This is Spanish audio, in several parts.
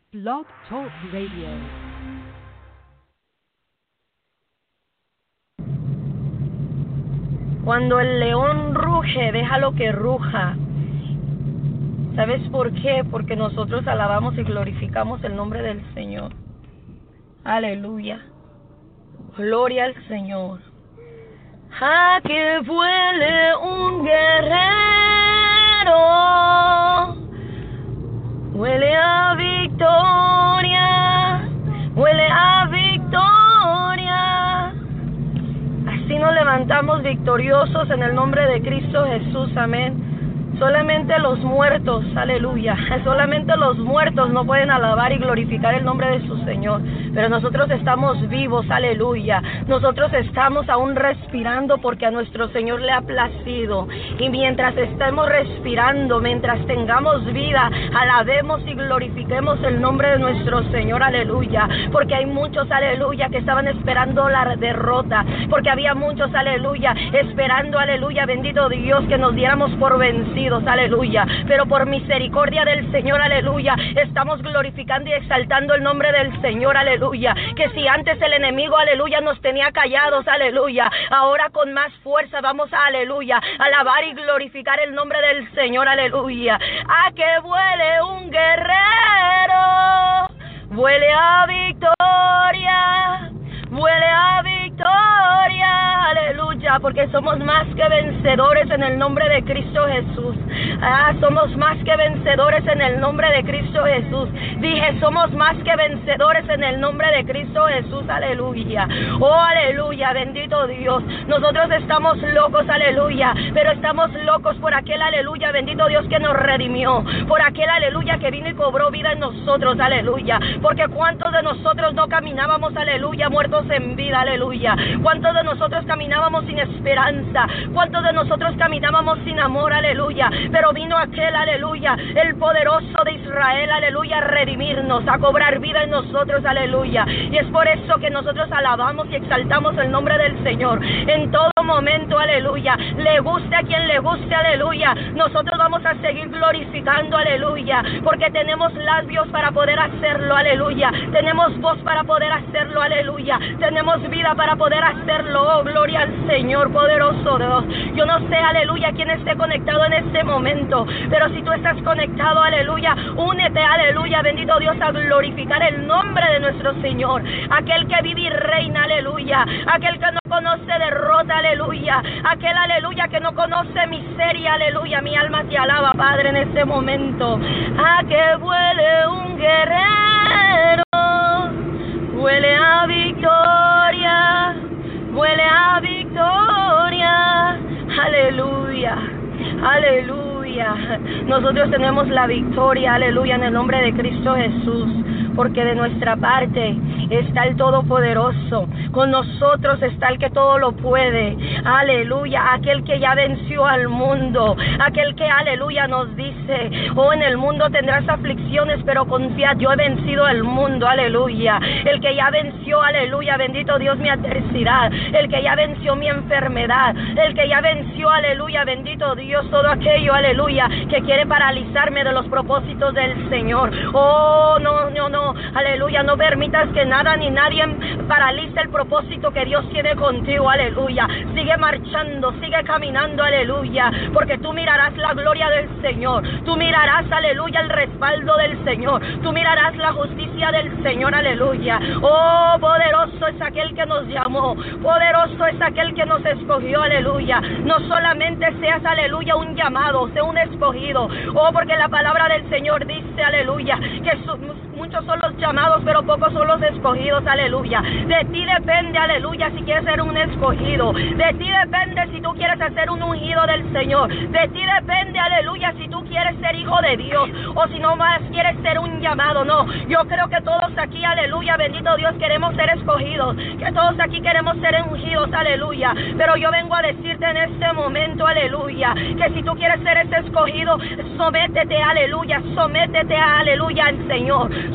Blog Talk Radio. Cuando el león ruge, déjalo que ruja. ¿Sabes por qué? Porque nosotros alabamos y glorificamos el nombre del Señor. Aleluya. Gloria al Señor. ¡Ah, que vuele un guerrero! Huele a victoria, huele a victoria. Así nos levantamos victoriosos en el nombre de Cristo Jesús, amén. Solamente los muertos, aleluya, solamente los muertos no pueden alabar y glorificar el nombre de su Señor, pero nosotros estamos vivos, aleluya, nosotros estamos aún respirando porque a nuestro Señor le ha placido, y mientras estemos respirando, mientras tengamos vida, alabemos y glorifiquemos el nombre de nuestro Señor, aleluya, porque hay muchos, aleluya, que estaban esperando la derrota, porque había muchos, aleluya, esperando, aleluya, bendito Dios, que nos diéramos por vencidos, aleluya, pero por misericordia del Señor, aleluya, estamos glorificando y exaltando el nombre del Señor, aleluya, que si antes el enemigo, aleluya, nos tenía callados, aleluya, ahora con más fuerza vamos a, aleluya, alabar y glorificar el nombre del Señor, aleluya. A que vuele un guerrero, vuele a victoria, vuele a victoria, aleluya, porque somos más que vencedores en el nombre de Cristo Jesús. Somos más que vencedores en el nombre de Cristo Jesús. Dije, somos más que vencedores en el nombre de Cristo Jesús, aleluya. Oh, aleluya, bendito Dios. Nosotros estamos locos, aleluya, pero estamos locos por aquel, aleluya, bendito Dios, que nos redimió, por aquel, aleluya, que vino y cobró vida en nosotros, aleluya, porque cuántos de nosotros no caminábamos, aleluya, muertos en vida, aleluya, cuántos de nosotros caminábamos sin esperanza, cuántos de nosotros caminábamos sin amor, aleluya, pero vino aquel, aleluya, el poderoso de Israel, aleluya, a redimirnos, a cobrar vida en nosotros, aleluya, y es por eso que nosotros alabamos y exaltamos el nombre del Señor en todo momento, aleluya, le guste a quien le guste, aleluya, nosotros vamos a seguir glorificando, aleluya, porque tenemos labios para poder hacerlo, aleluya, tenemos voz para poder hacerlo, aleluya, tenemos vida para poder hacerlo, oh, gloria al Señor poderoso Dios. Yo no sé, aleluya, quién esté conectado en este momento, pero si tú estás conectado, aleluya, únete, aleluya, bendito Dios, a glorificar el nombre de nuestro Señor, aquel que vive y reina, aleluya, aquel que no conoce derrota, aleluya, aquel, aleluya, que no conoce miseria, aleluya, mi alma te alaba, Padre, en este momento. A que vuele un guerrero, huele a victoria, huele a victoria, aleluya, aleluya. Nosotros tenemos la victoria, aleluya, en el nombre de Cristo Jesús, porque de nuestra parte está el Todopoderoso, con nosotros está el que todo lo puede, aleluya, aquel que ya venció al mundo, aquel que, aleluya, nos dice, oh, en el mundo tendrás aflicciones, pero confía, yo he vencido el mundo, aleluya, el que ya venció, aleluya, bendito Dios, mi adversidad, el que ya venció mi enfermedad, el que ya venció, aleluya, bendito Dios, todo aquello, aleluya, que quiere paralizarme de los propósitos del Señor. Oh, no, no, no, aleluya, no permitas que nada ni nadie paralice el propósito que Dios tiene contigo, aleluya. Sigue marchando, sigue caminando, aleluya, porque tú mirarás la gloria del Señor, tú mirarás, aleluya, el respaldo del Señor, tú mirarás la justicia del Señor, aleluya. Oh, poderoso es aquel que nos llamó, poderoso es aquel que nos escogió, aleluya. No solamente seas, aleluya, un llamado, sea un escogido, oh, porque la palabra del Señor dice, aleluya, que muchos son los llamados, pero pocos son los escogidos, aleluya. De ti depende, aleluya, si quieres ser un escogido. De ti depende si tú quieres ser un ungido del Señor. De ti depende, aleluya, si tú quieres ser hijo de Dios o si no más quieres ser un llamado. No, yo creo que todos aquí, aleluya, bendito Dios, queremos ser escogidos, que todos aquí queremos ser ungidos, aleluya. Pero yo vengo a decirte en este momento, aleluya, que si tú quieres ser ese escogido, sométete, aleluya, al Señor. Sométete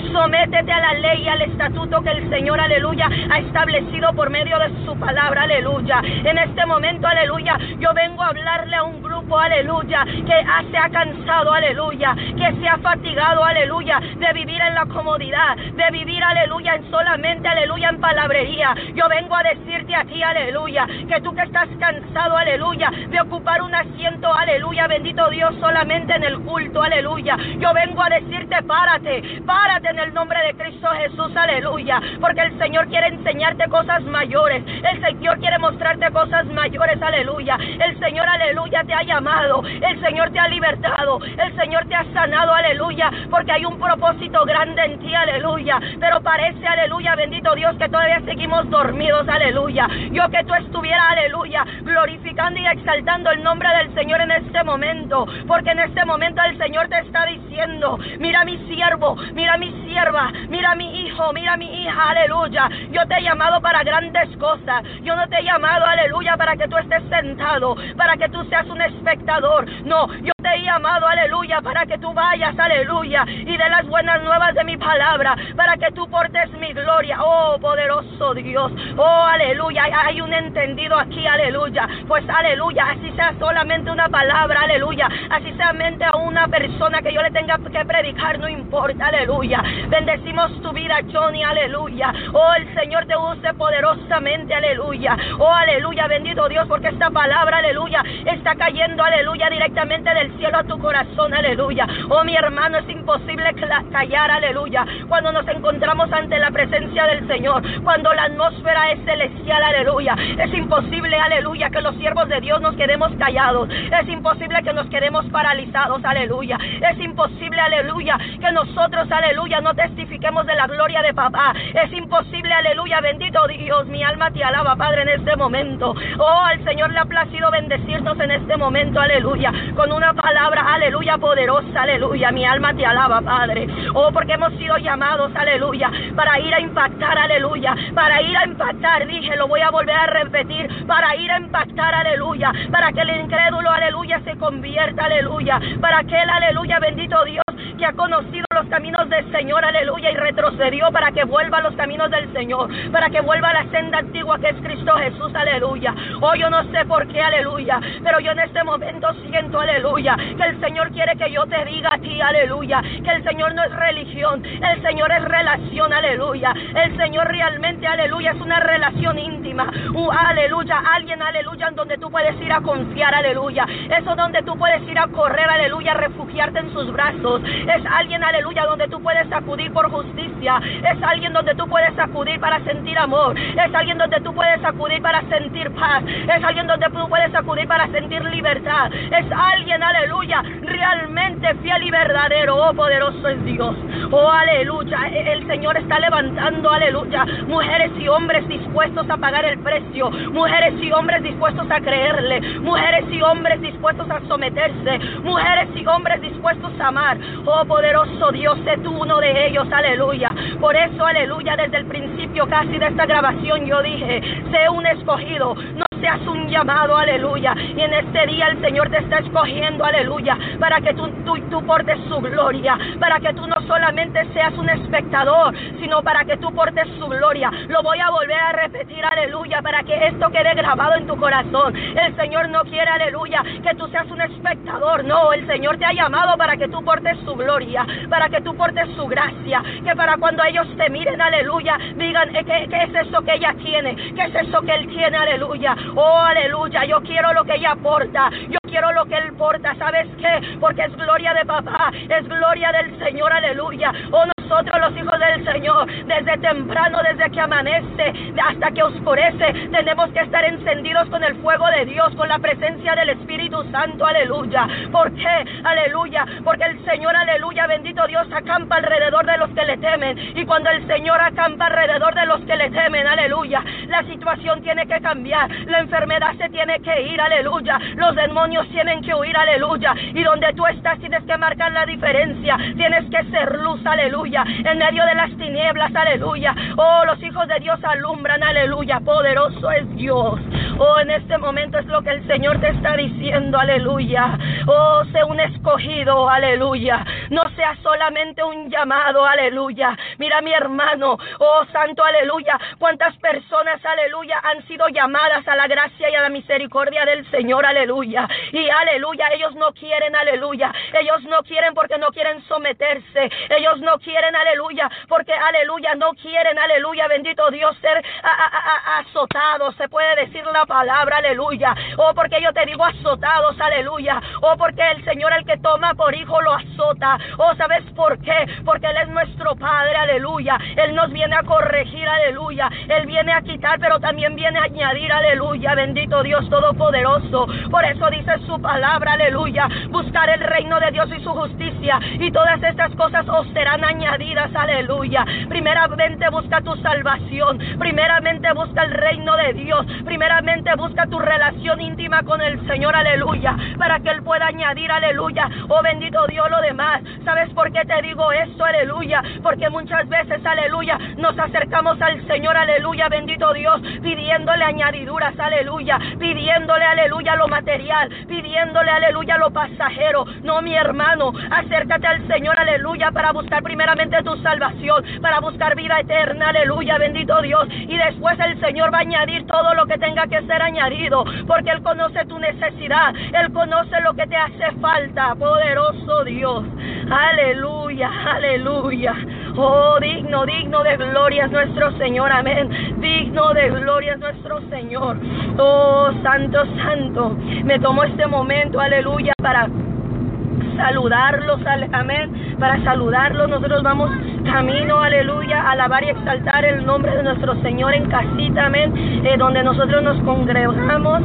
Sométete a la ley y al estatuto que el Señor, aleluya, ha establecido por medio de su palabra, aleluya. En este momento, aleluya, yo vengo a hablarle a un grupo, aleluya, que se ha cansado, aleluya, que se ha fatigado, aleluya, de vivir en la comodidad, de vivir, aleluya, en solamente, aleluya, en palabrería. Yo vengo a decirte a ti, aleluya, que tú que estás cansado, aleluya, de ocupar un asiento, aleluya, bendito Dios, solamente en el culto, aleluya. Yo vengo a decirte, párate en el nombre de Cristo Jesús, aleluya, porque el Señor quiere enseñarte cosas mayores, el Señor quiere mostrarte cosas mayores, aleluya. El Señor, aleluya, te ha llamado, el Señor te ha libertado, el Señor te ha sanado, aleluya, porque hay un propósito grande en ti, aleluya. Pero parece, aleluya, bendito Dios, que todavía seguimos dormidos, aleluya. Yo que tú estuvieras, aleluya, glorificando y exaltando el nombre del Señor en este momento, porque en este momento el Señor te está diciendo, mira mi siervo, mira mi sierva, mira mi hijo, mira mi hija, aleluya. Yo te he llamado para grandes cosas, yo no te he llamado, aleluya, para que tú estés sentado, para que tú seas un espectador, no, yo te he llamado, aleluya, para que tú vayas, aleluya, y de las buenas nuevas de mi palabra, para que tú portes mi gloria, oh poderoso Dios, oh aleluya. Hay un entendido aquí, aleluya, pues aleluya, así sea solamente una palabra, aleluya, así sea mente a una persona que yo le tenga que predicar, no importa, aleluya. Bendecimos tu vida, Johnny, aleluya, oh el Señor te use poderosamente, aleluya, oh aleluya, bendito Dios, porque esta palabra, aleluya, está cayendo, aleluya, directamente del cielo a tu corazón, aleluya. Oh mi hermano, es imposible callar, aleluya, cuando nos encontramos ante la presencia del Señor, cuando la atmósfera es celestial, aleluya. Es imposible, aleluya, que los siervos de Dios nos quedemos callados, es imposible que nos quedemos paralizados, aleluya. Es imposible, aleluya, que nosotros, aleluya, no testifiquemos de la gloria de papá. Es imposible, aleluya, bendito Dios, mi alma te alaba, Padre, en este momento. Oh, al Señor le ha placido bendecirnos en este momento, aleluya, con una palabra, aleluya, poderosa, aleluya. Mi alma te alaba, Padre. Oh, porque hemos sido llamados, aleluya, para ir a impactar, aleluya, para ir a impactar, dije, lo voy a volver a repetir, para ir a impactar, aleluya, para que el incrédulo, aleluya, se convierta, aleluya, para que él, aleluya, bendito Dios, que ha conocido los caminos del Señor, aleluya, y retrocedió, para que vuelva a los caminos del Señor, para que vuelva a la senda antigua que es Cristo Jesús, aleluya. Oh, yo no sé por qué, aleluya, pero yo en este momento siento, aleluya, que el Señor quiere que yo te diga a ti, aleluya, que el Señor no es religión, el Señor es relación, aleluya. El Señor realmente, aleluya, es una relación íntima, aleluya, alguien, aleluya, en donde tú puedes ir a confiar, aleluya. Eso donde tú puedes ir a correr, aleluya, a refugiarte en sus brazos. Es alguien, aleluya, donde tú puedes acudir por justicia. Es alguien donde tú puedes acudir para sentir amor. Es alguien donde tú puedes acudir para sentir paz. Es alguien donde tú puedes acudir para sentir libertad. Es alguien, aleluya, realmente fiel y verdadero. Oh, poderoso es Dios. Oh, aleluya. El Señor está levantando, aleluya, mujeres y hombres dispuestos a pagar el precio. Mujeres y hombres dispuestos a creerle. Mujeres y hombres dispuestos a someterse. Mujeres y hombres dispuestos a amar. Oh, poderoso Dios, sé tú uno de ellos, aleluya. Por eso, aleluya, desde el principio casi de esta grabación yo dije, sé un escogido, no seas un llamado, aleluya. Y en este día el Señor te está escogiendo, aleluya, para que tú portes su gloria, para que tú no solamente seas un espectador, sino para que tú portes su gloria. Lo voy a volver a repetir, aleluya, para que esto quede grabado en tu corazón. El Señor no quiere, aleluya, que tú seas un espectador, no, el Señor te ha llamado para que tú portes su gloria, para que tú portes su gracia, que para cuando ellos te miren, aleluya, digan, ¿qué es eso que ella tiene? ¿Qué es eso que él tiene, aleluya? Oh, aleluya, yo quiero lo que ella porta, yo quiero lo que él porta. ¿Sabes qué? Porque es gloria de papá, es gloria del Señor, aleluya. Oh, nosotros los hijos del Señor, desde temprano, desde que amanece hasta que oscurece, tenemos que estar encendidos con el fuego de Dios, con la presencia del Espíritu Santo, aleluya. ¿Por qué? Aleluya, porque el Señor, aleluya, bendito Dios, acampa alrededor de los que le temen, y cuando el Señor acampa alrededor de los que le temen, aleluya, la situación tiene que cambiar, la enfermedad se tiene que ir, aleluya, los demonios tienen que huir, aleluya, y donde tú estás tienes que marcar la diferencia, tienes que ser luz, aleluya, en medio de las tinieblas, aleluya. Oh, los hijos de Dios alumbran, aleluya, poderoso es Dios. Oh, en este momento es lo que el Señor te está diciendo, aleluya. Oh, sé un escogido, aleluya. No sea solamente un llamado, aleluya. Mira, mi hermano, oh, santo, aleluya. Cuántas personas, aleluya, han sido llamadas a la gracia y a la misericordia del Señor, aleluya. Y aleluya, ellos no quieren, aleluya. Ellos no quieren porque no quieren someterse. Ellos no quieren, aleluya, porque, aleluya, no quieren, aleluya, bendito Dios, ser azotados, se puede decir la palabra, aleluya. Oh, porque yo te digo azotados, aleluya. Oh, porque el Señor, el que toma por hijo, lo azota. Oh, ¿sabes por qué? Porque Él es nuestro Padre, aleluya. Él nos viene a corregir, aleluya. Él viene a quitar, pero también viene a añadir, aleluya. Bendito Dios Todopoderoso. Por eso dice su palabra, aleluya. Buscar el reino de Dios y su justicia, y todas estas cosas os serán añadidas, aleluya. Primeramente busca tu salvación. Primeramente busca el reino de Dios. Primeramente busca tu relación íntima con el Señor, aleluya, para que Él pueda añadir, aleluya. Oh, bendito Dios, lo demás. ¿Sabes por qué te digo esto, aleluya? Porque muchas veces, aleluya, nos acercamos al Señor, aleluya, bendito Dios, pidiéndole añadiduras, aleluya, pidiéndole, aleluya, lo material, pidiéndole, aleluya, lo pasajero. No, mi hermano, acércate al Señor, aleluya, para buscar primeramente tu salvación, para buscar vida eterna, aleluya, bendito Dios, y después el Señor va a añadir todo lo que tenga que ser añadido, porque Él conoce tu necesidad, Él conoce lo que te hace falta, poderoso Dios, aleluya, aleluya. Oh, digno de gloria es nuestro Señor, amén. Digno de gloria es nuestro Señor. Oh, santo, santo. Me tomo este momento, aleluya, para saludarlos, amén, para saludarlos. Nosotros vamos camino, aleluya, a alabar y exaltar el nombre de nuestro Señor en casita, amén, donde nosotros nos congregamos.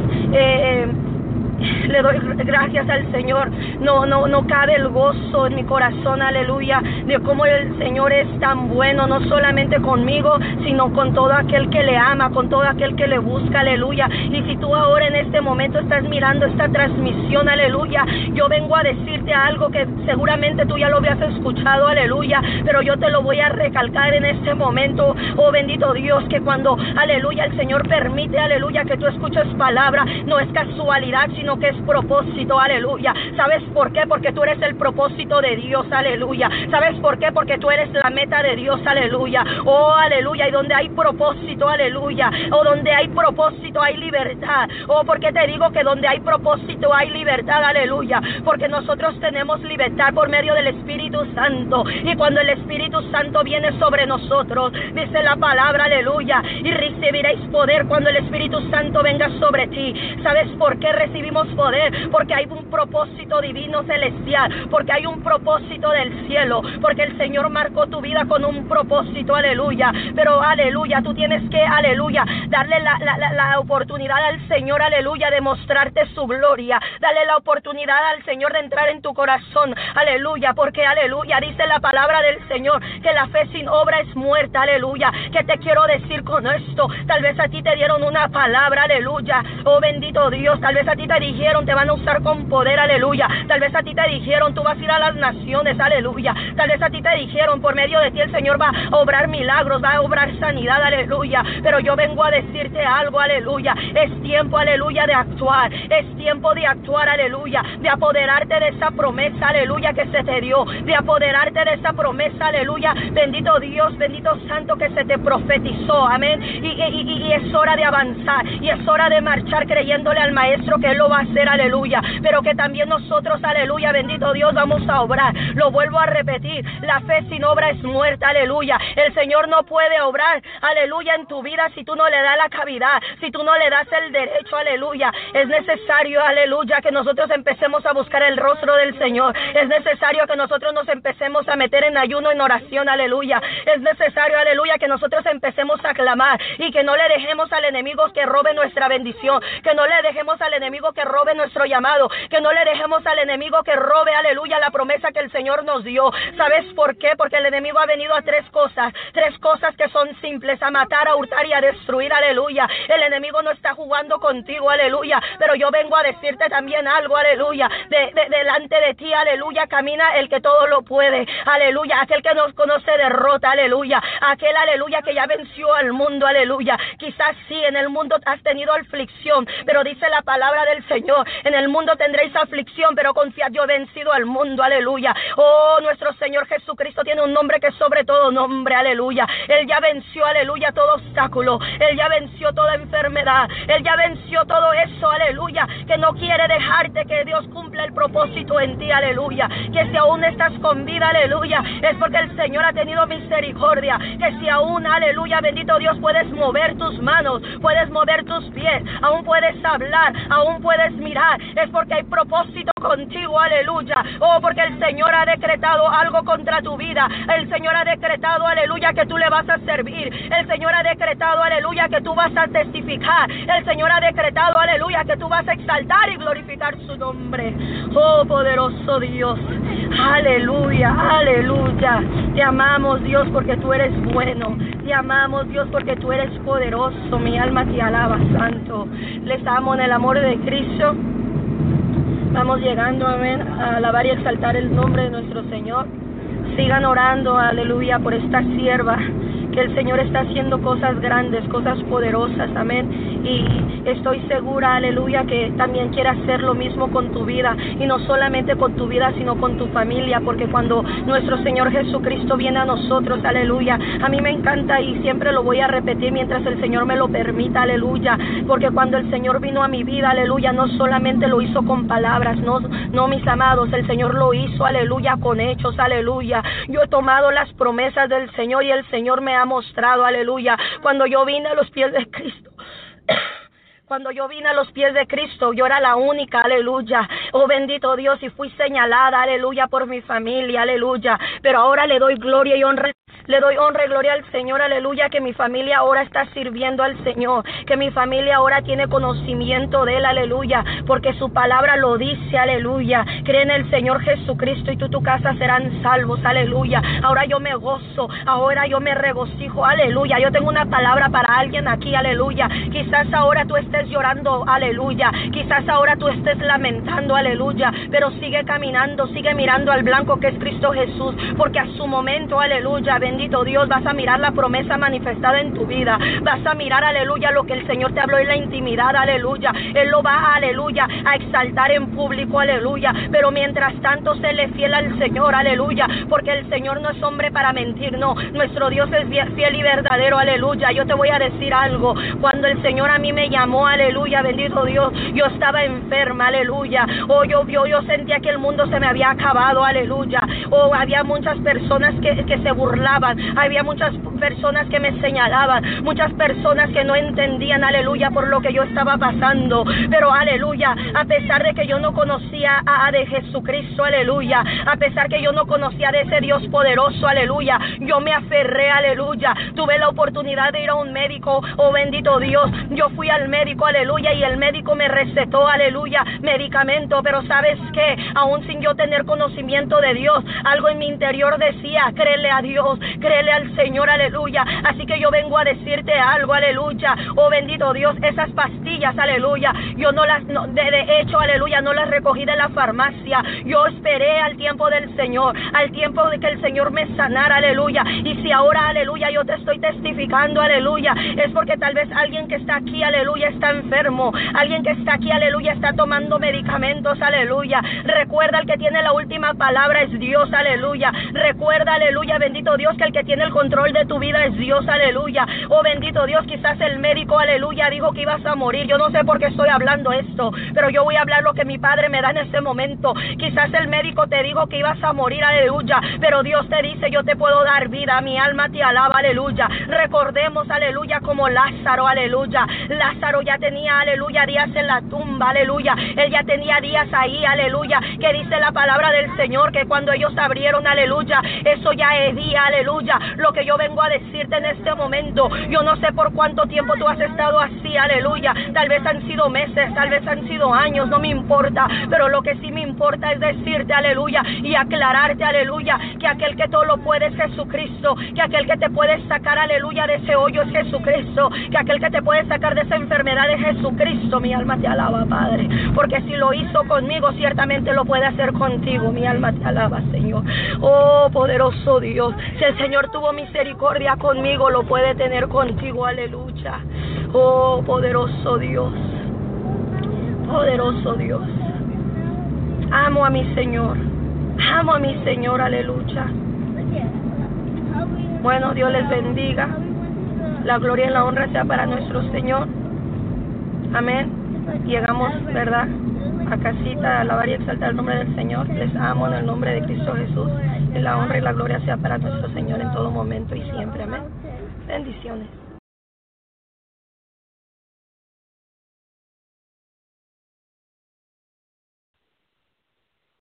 Le doy gracias al Señor. No cabe el gozo en mi corazón, aleluya, de cómo el Señor es tan bueno, no solamente conmigo, sino con todo aquel que le ama, con todo aquel que le busca, aleluya. Y si tú ahora en este momento estás mirando esta transmisión, aleluya, yo vengo a decirte algo que seguramente tú ya lo habías escuchado, aleluya, pero yo te lo voy a recalcar en este momento. Oh, bendito Dios, que cuando, aleluya, el Señor permite, aleluya, que tú escuches palabra, no es casualidad, sino que es propósito, aleluya. ¿Sabes por qué? Porque tú eres el propósito de Dios, aleluya. ¿Sabes por qué? Porque tú eres la meta de Dios, aleluya. Oh, aleluya. Y donde hay propósito, aleluya, o donde hay propósito hay libertad. Oh, porque te digo que donde hay propósito hay libertad, aleluya, porque nosotros tenemos libertad por medio del Espíritu Santo. Y cuando el Espíritu Santo viene sobre nosotros, dice la palabra, aleluya, y recibiréis poder cuando el Espíritu Santo venga sobre ti. ¿Sabes por qué recibimos poder? Porque hay un propósito divino celestial, porque hay un propósito del cielo, porque el Señor marcó tu vida con un propósito, aleluya. Pero aleluya, tú tienes que, aleluya, darle la oportunidad al Señor, aleluya, de mostrarte su gloria. Dale la oportunidad al Señor de entrar en tu corazón, aleluya, porque aleluya, dice la palabra del Señor que la fe sin obra es muerta, aleluya. ¿Qué te quiero decir con esto? Tal vez a ti te dieron una palabra, aleluya, oh bendito Dios, tal vez a ti te dijeron te van a usar con poder, aleluya. Tal vez a ti te dijeron tú vas a ir a las naciones, aleluya. Tal vez a ti te dijeron por medio de ti el Señor va a obrar milagros, va a obrar sanidad, aleluya. Pero yo vengo a decirte algo, aleluya. Es tiempo, aleluya, de actuar. Es tiempo de actuar, aleluya, de apoderarte de esa promesa, aleluya, que se te dio, de apoderarte de esa promesa, aleluya. Bendito Dios, bendito Santo, que se te profetizó, amén. Y es hora de avanzar, y es hora de marchar creyéndole al Maestro que Él lo va a hacer, aleluya. Pero que también nosotros, aleluya, bendito Dios, vamos a obrar. Lo vuelvo a repetir, la fe sin obra es muerta, aleluya. El Señor no puede obrar, aleluya, en tu vida si tú no le das la cavidad, si tú no le das el derecho, aleluya. Es necesario, aleluya, que nosotros empecemos a buscar el rostro del Señor. Es necesario que nosotros nos empecemos a meter en ayuno, en oración, aleluya. Es necesario, aleluya, que nosotros empecemos a clamar y que no le dejemos al enemigo que robe nuestra bendición, que no le dejemos al enemigo que robe nuestro llamado, que no le dejemos al enemigo que robe, aleluya, la promesa que el Señor nos dio. ¿Sabes por qué? Porque el enemigo ha venido a tres cosas que son simples: a matar, a hurtar y a destruir, aleluya. El enemigo no está jugando contigo, aleluya, pero yo vengo a decirte también algo, aleluya. Delante de ti, aleluya, camina el que todo lo puede, aleluya, aquel que nos conoce derrota, aleluya, aquel, aleluya, que ya venció al mundo, aleluya. Quizás sí, en el mundo has tenido aflicción, pero dice la palabra del Señor: en el mundo tendréis aflicción, pero confiad, yo he vencido al mundo, aleluya. Oh, nuestro Señor Jesucristo tiene un nombre que es sobre todo nombre, aleluya. Él ya venció, aleluya, todo obstáculo, Él ya venció toda enfermedad, Él ya venció todo eso, aleluya, que no quiere dejarte que Dios cumpla el propósito en ti, aleluya. Que si aún estás con vida, aleluya, es porque el Señor ha tenido misericordia. Que si aún, aleluya, bendito Dios, puedes mover tus manos, puedes mover tus pies, aún puedes hablar, aún puedes mirar, es porque hay propósito contigo, aleluya. Oh, porque el Señor ha decretado algo contra tu vida. El Señor ha decretado, aleluya, que tú le vas a servir. El Señor ha decretado, aleluya, que tú vas a testificar. El Señor ha decretado, aleluya, que tú vas a exaltar y glorificar su nombre. Oh, poderoso Dios, aleluya, aleluya. Te amamos, Dios, porque tú eres bueno. Te amamos, Dios, porque tú eres poderoso. Mi alma te alaba, santo. Les amo en el amor de Cristo. Vamos llegando, amén, a alabar y exaltar el nombre de nuestro Señor. Sigan orando, aleluya, por esta sierva, que el Señor está haciendo cosas grandes, cosas poderosas, amén. Y estoy segura, aleluya, que también quiere hacer lo mismo con tu vida, y no solamente con tu vida, sino con tu familia, porque cuando nuestro Señor Jesucristo viene a nosotros, aleluya, a mí me encanta y siempre lo voy a repetir mientras el Señor me lo permita, aleluya, porque cuando el Señor vino a mi vida, aleluya, no solamente lo hizo con palabras, no, mis amados, el Señor lo hizo, aleluya, con hechos, aleluya. Yo he tomado las promesas del Señor y el Señor me ha mostrado, aleluya. Cuando yo vine a los pies de Cristo, cuando yo vine a los pies de Cristo, yo era la única, aleluya. Oh, bendito Dios, y fui señalada, aleluya, por mi familia, aleluya. Pero ahora le doy gloria y honra. Le doy honra y gloria al Señor, aleluya, que mi familia ahora está sirviendo al Señor, que mi familia ahora tiene conocimiento de Él, aleluya, porque su palabra lo dice, aleluya. Cree en el Señor Jesucristo y tú, tu casa serán salvos, aleluya. Ahora yo me gozo, ahora yo me regocijo, aleluya. Yo tengo una palabra para alguien aquí, aleluya. Quizás ahora tú estés llorando, aleluya. Quizás ahora tú estés lamentando, aleluya. Pero sigue caminando, sigue mirando al blanco que es Cristo Jesús, porque a su momento, aleluya, bendito Dios, vas a mirar la promesa manifestada en tu vida. Vas a mirar, aleluya, lo que el Señor te habló en la intimidad, aleluya. Él lo va, aleluya, a exaltar en público, aleluya. Pero mientras tanto, séle fiel al Señor, aleluya, porque el Señor no es hombre para mentir, no. Nuestro Dios es fiel y verdadero, aleluya. Yo te voy a decir algo. Cuando el Señor a mí me llamó, aleluya, bendito Dios, yo estaba enferma, aleluya. Oh, yo sentía que el mundo se me había acabado, aleluya. Oh, había muchas personas que se burlaban, había muchas personas que me señalaban, muchas personas que no entendían, aleluya, por lo que yo estaba pasando. Pero, aleluya, a pesar de que yo no conocía de Jesucristo, aleluya, a pesar que yo no conocía de ese Dios poderoso, aleluya, yo me aferré, aleluya. Tuve la oportunidad de ir a un médico, oh bendito Dios, yo fui al médico, aleluya, y el médico me recetó, aleluya, medicamento. Pero ¿sabes qué? Aún sin yo tener conocimiento de Dios, algo en mi interior decía: créele a Dios, créele al Señor, aleluya. Así que yo vengo a decirte algo, aleluya. Oh bendito Dios, esas pastillas, aleluya, yo de hecho, aleluya, no las recogí de la farmacia. Yo esperé al tiempo del Señor, al tiempo de que el Señor me sanara, aleluya. Y si ahora, aleluya, yo te estoy testificando, aleluya, es porque tal vez alguien que está aquí, aleluya, está enfermo. Alguien que está aquí, aleluya, está tomando medicamentos, aleluya. Recuerda, el que tiene la última palabra es Dios, aleluya. Recuerda, aleluya, bendito Dios, que el que tiene el control de tu vida es Dios, aleluya. Oh bendito Dios, quizás el médico, aleluya, dijo que ibas a morir. Yo no sé por qué estoy hablando esto, pero yo voy a hablar lo que mi Padre me da en este momento. Quizás el médico te dijo que ibas a morir, aleluya, pero Dios te dice: yo te puedo dar vida. Mi alma te alaba, aleluya. Recordemos, aleluya, como Lázaro, aleluya. Lázaro ya tenía, aleluya, días en la tumba, aleluya. Él ya tenía días ahí, aleluya, que dice la palabra del Señor que cuando ellos abrieron, aleluya, eso ya es día, aleluya. Lo que yo vengo a a decirte en este momento, yo no sé por cuánto tiempo tú has estado así, aleluya. Tal vez han sido meses, tal vez han sido años, no me importa, pero lo que sí me importa es decirte, aleluya, y aclararte, aleluya, que aquel que todo lo puede es Jesucristo, que aquel que te puede sacar, aleluya, de ese hoyo es Jesucristo, que aquel que te puede sacar de esa enfermedad es Jesucristo. Mi alma te alaba, Padre, porque si lo hizo conmigo, ciertamente lo puede hacer contigo. Mi alma te alaba, Señor. Oh, poderoso Dios, si el Señor tuvo misericordia conmigo, lo puede tener contigo, aleluya. Oh, poderoso Dios, poderoso Dios. Amo a mi Señor, amo a mi Señor, aleluya. Bueno, Dios les bendiga. La gloria y la honra sea para nuestro Señor. Amén. Llegamos, ¿verdad?, a casita a alabar y exaltar el nombre del Señor. Les amo en el nombre de Cristo Jesús. Y la honra y la gloria sea para nuestro Señor en todo momento y siempre. Amén. Bendiciones.